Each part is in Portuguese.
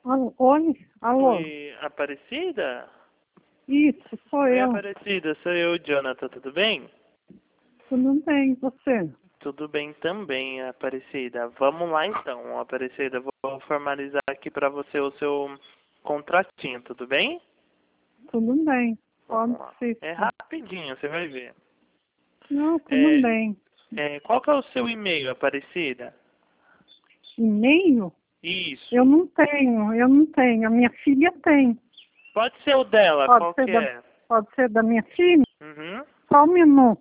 Oi, alô? Oi, Aparecida? Isso, sou Oi, eu. Aparecida, sou eu, Jonathan, tudo bem? Tudo bem, você? Tudo bem também, Aparecida. Vamos lá então, Aparecida, vou formalizar aqui para você o seu contratinho, tudo bem? Tudo bem, pode Vamos lá. ser. É rapidinho, você vai ver. Não, tudo É, bem. qual que é o seu e-mail, Aparecida? E-mail? Isso. Eu não tenho. A minha filha tem. Pode ser o dela, Pode qual ser que da, é? pode ser da minha filha? Uhum. Só um minuto.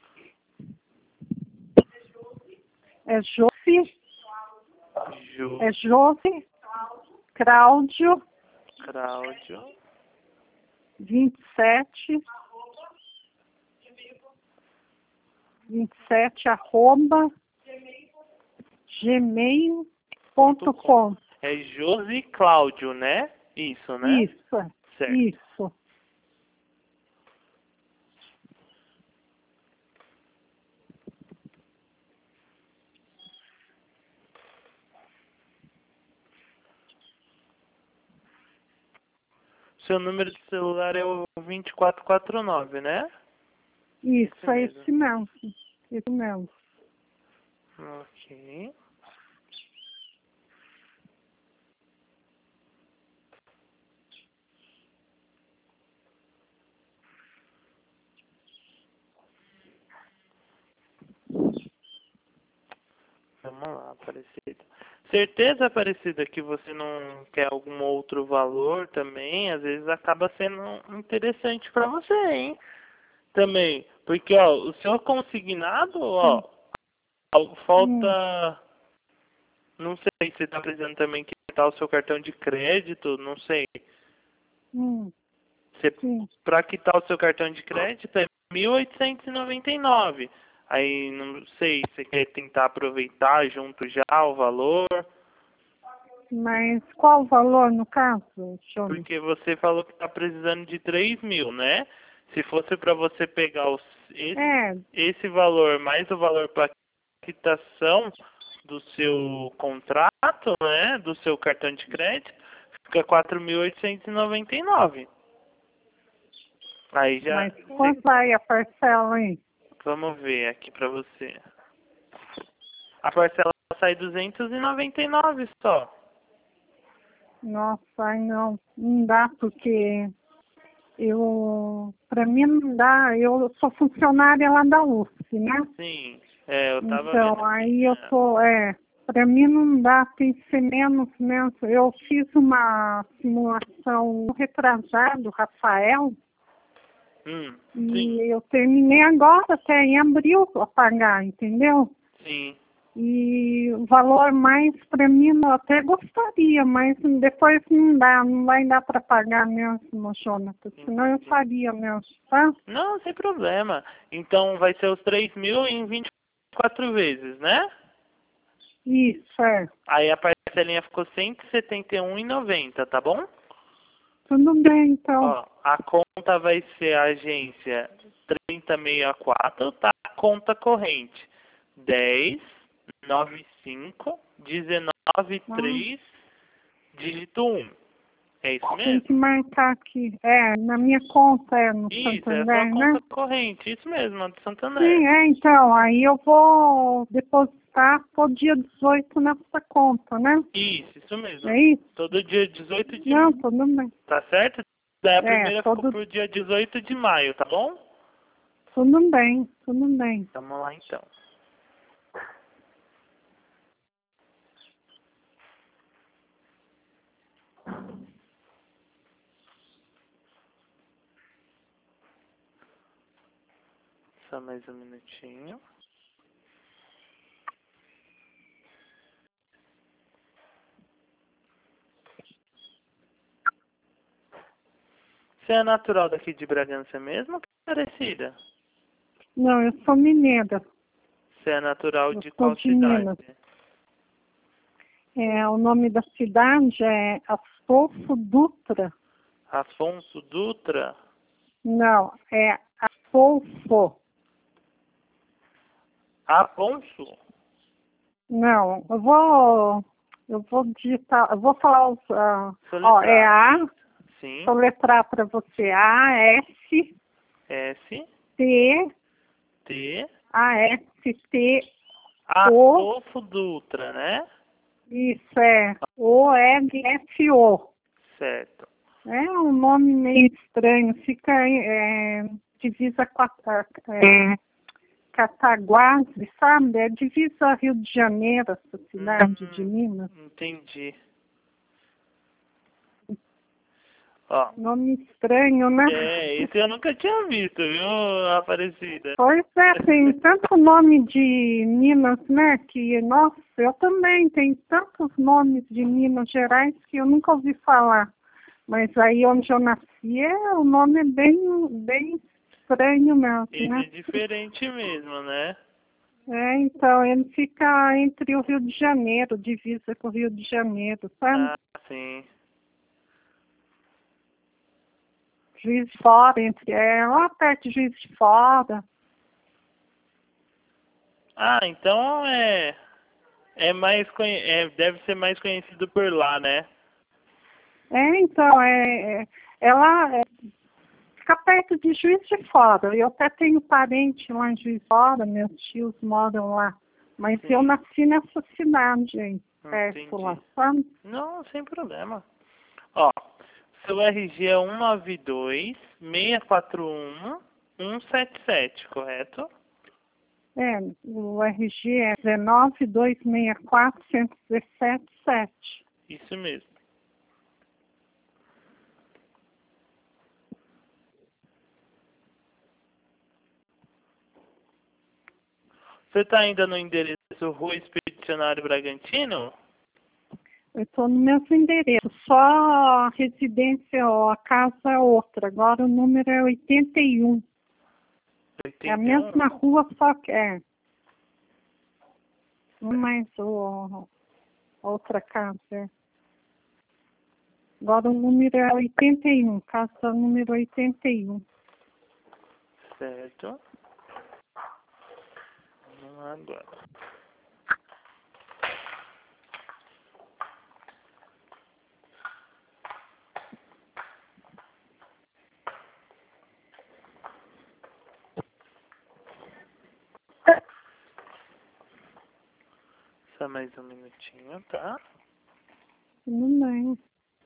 É Josi, Ju, é Josi, Cláudio, Cláudio, 27, arroba, gmail.com. é Josi Cláudio, né? Isso, né? Isso, Certo. isso. Seu número de celular é o 2449, né? Isso, é mesmo. esse mesmo. Isso mesmo. Ok. Vamos lá, Aparecida. Certeza, Aparecida, que você não quer algum outro valor também? Às vezes acaba sendo interessante para você, hein? Também. Porque, ó, o seu consignado, ó, Hum, falta... Não sei se tá precisando também quitar o seu cartão de crédito, não sei. hum, Você, sim. para quitar o seu cartão de crédito é 1.899. Aí não sei se você quer tentar aproveitar junto já o valor, Mas qual o valor no caso, Johnny? porque você falou que está precisando de 3.000, né? Se fosse para você pegar É, esse valor mais o valor para quitação do seu contrato, né? Do seu cartão de crédito, fica 4.899. Aí já, mas quanto vai a parcela aí? vamos ver aqui pra você. A parcela sai 299 só. Nossa, ai não dá porque pra mim não dá, eu sou funcionária lá da USP, né? Sim, eu tava vendo Então, aqui. aí pra mim não dá, tem que ser menos. Eu fiz uma simulação retrasado, Rafael, Sim, e eu terminei agora, até em abril, a pagar, entendeu? sim. E o valor mais para mim eu até gostaria, mas depois não dá, não vai dar para pagar mesmo, Jonathan, senão eu Entendi. faria mesmo, tá? Não, sem problema. Então vai ser os 3.000 em 24 vezes, né? Isso, é. Aí a parcelinha ficou 171,90, tá bom? Tudo bem, então. Ó, a conta vai ser a agência 3064, tá? Conta corrente 10 95 19 3 dígito 1. É isso Tem que mesmo? marcar aqui. É, na minha conta, no Isso, é a sua Santander, né? conta corrente, isso mesmo, a do Sim, Santander. então, aí eu vou depositar pro dia 18 nessa conta, né? Isso mesmo. É isso? Todo dia 18 de... Não, tudo bem. Tá certo? Daí a É, primeira ficou pro dia 18 de maio, tá bom? tudo bem, tudo bem. Vamos lá então. Só mais um minutinho. Você é natural daqui de Bragança mesmo ou que é Parecida? Não, eu sou mineira. Você é natural Eu de sou qual de cidade? Minas. É, o nome da cidade é Afonso Dutra. Afonso Dutra? Não, é Afonso. Afonso? Não, eu vou. Eu vou digitar, eu vou falar os. É Soletrar. A, Sim. soletrar para você. A, S, S, T, T, A, S, T, O. Adolfo Dutra, né? Isso é O, L, F, O. Certo. É um nome meio estranho, fica divisa com Cataguases, sabe? É divisa Rio de Janeiro, essa cidade de Minas. Entendi. Ó. Nome estranho, né? Esse eu nunca tinha visto, viu, Aparecida? Pois é, tem tanto nome de Minas, né? Que, nossa, eu também tenho tantos nomes de Minas Gerais que eu nunca ouvi falar. Mas aí onde eu nasci, o nome é bem estranho mesmo, Esse né? é diferente mesmo, né? Então, ele fica entre o Rio de Janeiro, divisa com o Rio de Janeiro, sabe? Ah, sim. Juiz de Fora, lá perto de Juiz de Fora. Ah, então deve ser mais conhecido por lá, né? Então, ela fica perto de Juiz de Fora. Eu até tenho parente lá em Juiz de Fora, meus tios moram lá. Mas Sim. eu nasci nessa cidade aí, perto Entendi. lá, sabe? Não, sem problema. Ó, seu RG é 192-641-177, correto? O RG é 19.264.117.7. Isso mesmo. Você está ainda no endereço Rua Expedicionário Bragantino? Eu estou no mesmo endereço, só a residência, a casa é outra. Agora o número é 81. 81? É a mesma rua, só que mais outra casa. Agora o número é 81, casa número 81. Certo. Vamos lá agora. Só mais um minutinho, tá? Tudo bem.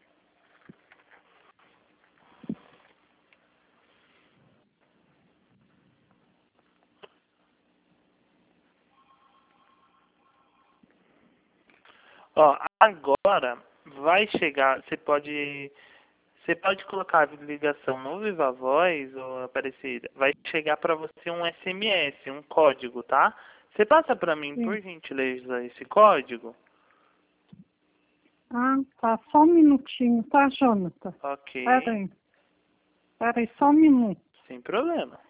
Ó, agora vai chegar, você pode colocar a ligação no Viva Voz, ou Aparecida, vai chegar para você um SMS, um código, tá? Você passa para mim, Sim. por gentileza, esse código? Tá. Só um minutinho, tá, Jonathan? Ok. Peraí, só um minuto. Sem problema.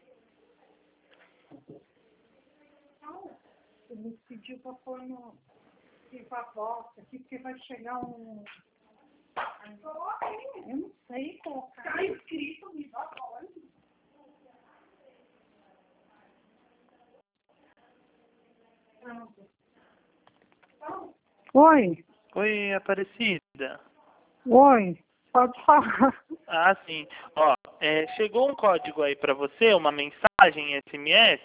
Ele pediu para pôr no Viva Voz aqui, porque vai chegar um... Eu não sei colocar. Está escrito Viva Voz. Oi. Oi, Aparecida. Oi. Pode falar. Ah, sim. Ó, chegou um código aí para você, uma mensagem SMS?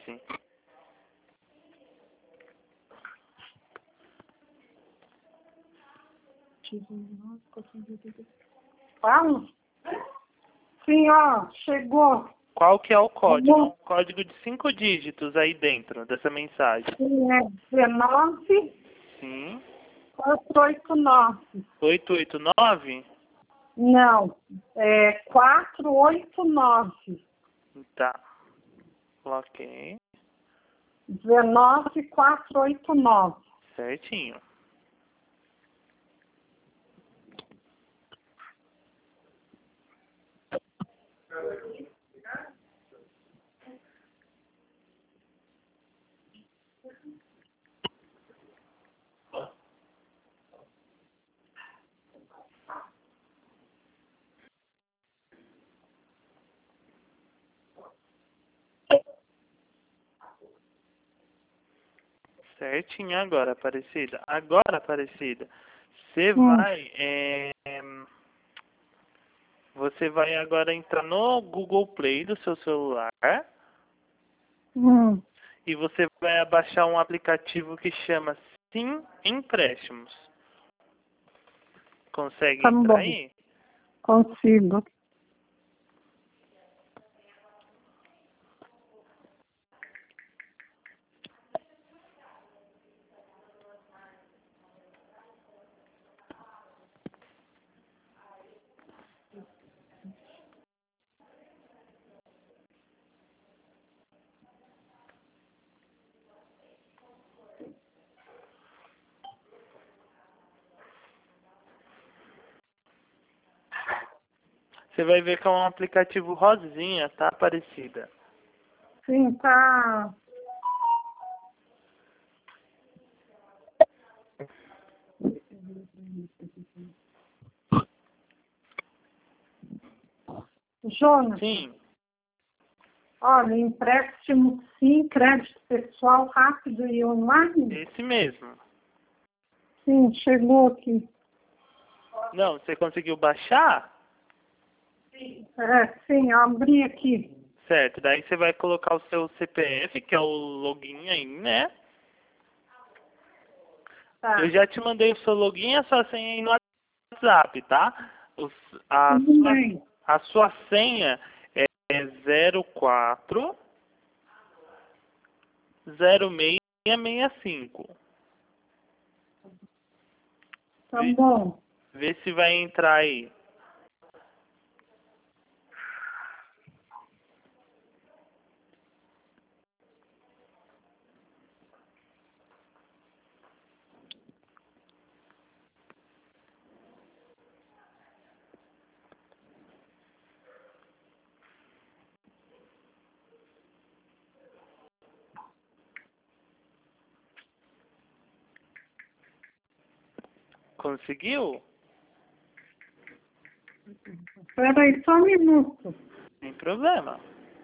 Fala. Sim, chegou. Qual que é o código? É um código de 5 dígitos aí dentro dessa mensagem. Sim, é 19 Sim. 489. 889? Não, é 489. Tá. Ok. 19489. Certinho. Certinho agora, Aparecida. Agora, Aparecida, você Hum. vai... Você vai agora entrar no Google Play do seu celular Hum. e você vai baixar um aplicativo que chama Sim Empréstimos. Consegue Tá entrar bom. aí? Consigo. Você vai ver que é um aplicativo rosinha, tá, Aparecida? Sim, tá. Jonas, Sim, olha, empréstimo sim, crédito pessoal rápido e online? esse mesmo. Sim, chegou aqui. Não, você conseguiu baixar? Sim, abri aqui. Certo, daí você vai colocar o seu CPF, que é o login aí, né? Tá. Eu já te mandei o seu login e a sua senha aí no WhatsApp, tá? Tudo bem. A sua senha é 04 0665. Tá bom. Vê se vai entrar aí. Conseguiu? Espera aí só um minuto. Sem problema.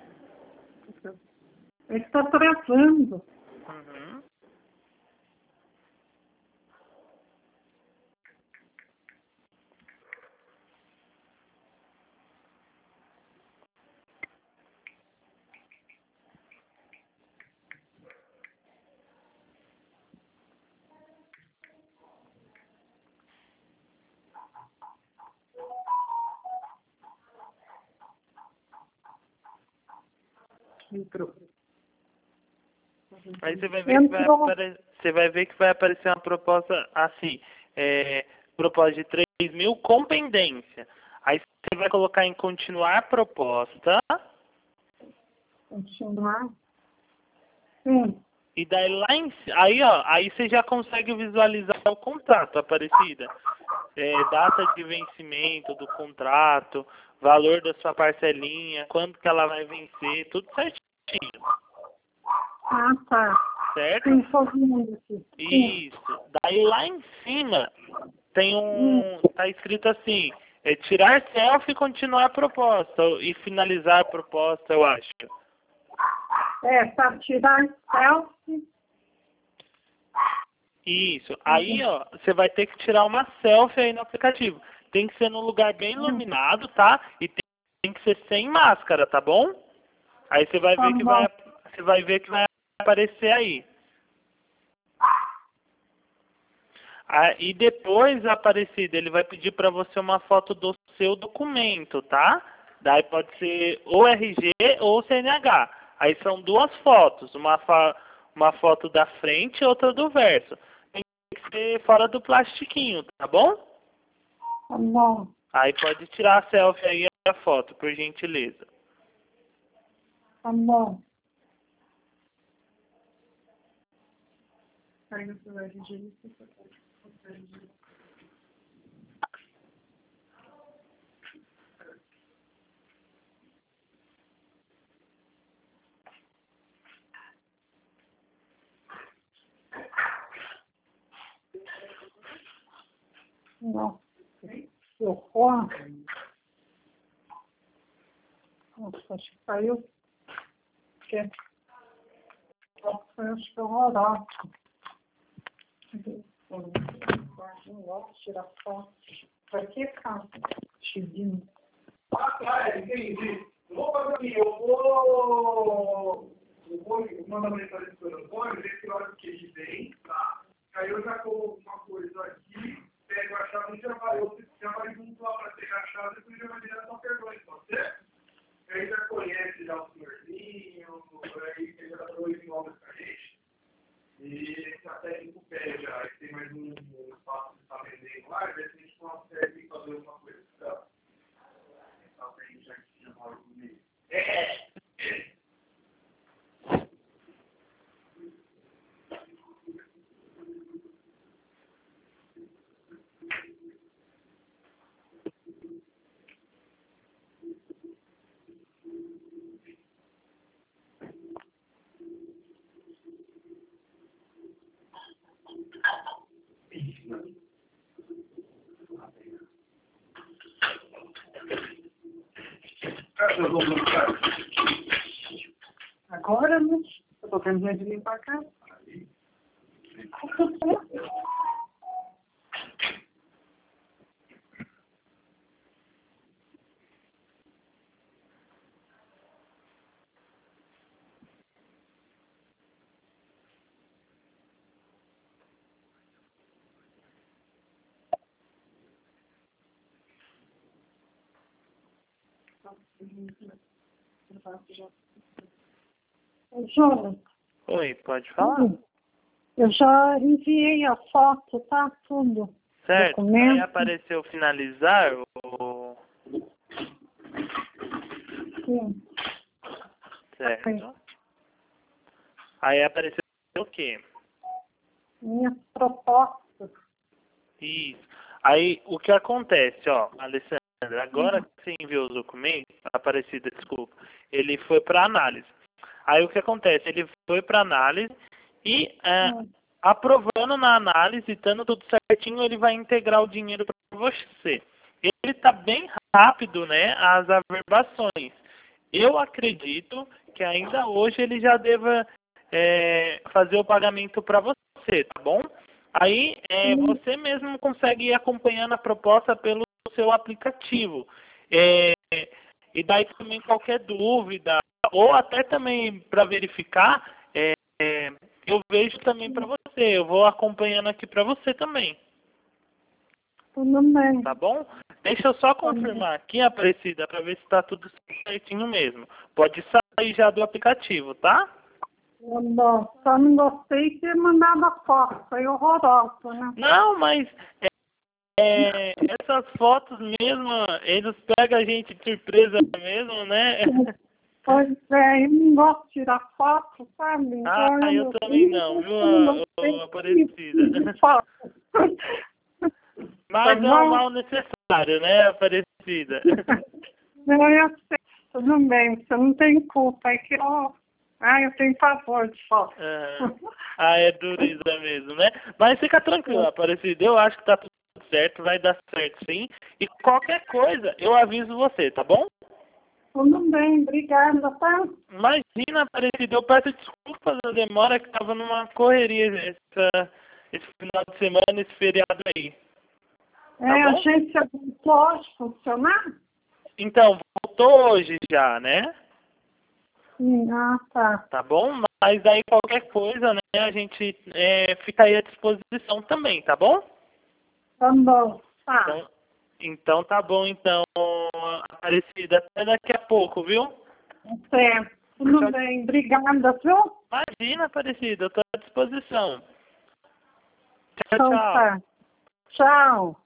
Ele está travando. Uhum. Entrou. Aí você vai ver que Entrou. você vai ver que vai aparecer uma proposta assim, proposta de 3 mil com pendência. Aí você vai colocar em continuar proposta Continuar. Sim. e daí aí ó, aí você já consegue visualizar o contrato, Aparecida. Data de vencimento do contrato, valor da sua parcelinha, quando que ela vai vencer, tudo certinho, Ah, tá. certo? Sim, estou vendo aqui. Sim. Isso. Daí lá em cima tem tá escrito assim, tirar selfie e continuar a proposta, e finalizar a proposta, eu acho. Para tirar selfie. Isso. Aí, ó, você vai ter que tirar uma selfie aí no aplicativo. Tem que ser num lugar bem iluminado, tá? E tem que ser sem máscara, tá bom? Aí você vai Tá ver que bom. você vai ver que vai aparecer aí. E depois, Aparecida, ele vai pedir para você uma foto do seu documento, tá? Daí pode ser ou RG ou CNH. Aí são duas fotos, uma foto da frente e outra do verso. Tem que ser fora do plastiquinho, tá bom? Tá bom. Aí pode tirar a selfie aí e a foto, por gentileza. Tá bom. Nossa, que horror. Nossa, acho que caiu. Nossa, acho que é horroroso. Não gosto de tirar foto. Pra que, cara? Chidinho. Ah, tá, entendi. Vou fazer assim, eu vou mandar mensagem para o Antônio, ver que hora que ele vem, tá? Aí eu já coloco uma coisa aqui, pego a chave e já vai junto lá para pegar a chave, depois já vai direto ao perdão, pode ser? Aí já conhece já o senhorzinho, aí ele já deu esse nome pra gente. E a técnico pede já, aí tem mais um espaço que está vendendo lá, e ver se a gente consegue fazer uma coisa. Tá? Já que já mora comigo. Agora, né? Eu tô terminando de limpar a casa. Jonas, Oi, pode falar? eu já enviei a foto, tá? Tudo. Certo. Documento. Aí apareceu finalizar o... Sim. Certo. Aí apareceu o quê? Minhas propostas. Isso. Aí o que acontece, ó, Alessandra, agora que você enviou os documentos, Aparecida, desculpa, ele foi para análise. Aí o que acontece? Ele foi para análise e aprovando na análise, estando tudo certinho, ele vai integrar o dinheiro para você. Ele está bem rápido, né, as averbações. Eu acredito que ainda hoje ele já deva fazer o pagamento para você, tá bom? Aí você mesmo consegue ir acompanhando a proposta pelo seu aplicativo. E daí também qualquer dúvida, ou até também para verificar, eu vejo também para você. Eu vou acompanhando aqui para você também. Tudo bem. Tá bom? Deixa eu só confirmar aqui, Aparecida, para ver se está tudo certinho mesmo. Pode sair já do aplicativo, tá? Bom, só não gostei de ter mandado a foto. Foi horrorosa, né? Não, mas essas fotos mesmo, eles pegam a gente de surpresa mesmo, né? Pois é, eu não gosto de tirar foto, sabe? Então, Eu também não, viu, Aparecida? Mas é um mal necessário, né, Aparecida? Não, eu sei, tudo bem, você não tem culpa, é que eu tenho favor de foto. É dureza mesmo, né? Mas fica tranquilo, Aparecida, eu acho que tá tudo certo, vai dar certo sim. E qualquer coisa, eu aviso você, tá bom? Tudo bem, obrigada, tá? Imagina, Aparecida, eu peço desculpas da demora que tava numa correria esse final de semana, esse feriado aí. Tá bom? A agência voltou a funcionar? Então, voltou hoje já, né? Sim, tá. Tá bom? Mas daí qualquer coisa, né, a gente fica aí à disposição também, tá bom? Tá bom, tá. Então tá bom, então, Aparecida. Até daqui a pouco, viu? Certo, tudo bem, obrigada, viu? Imagina, Aparecida, eu tô à disposição. Tchau, Então, tchau. tá. Tchau.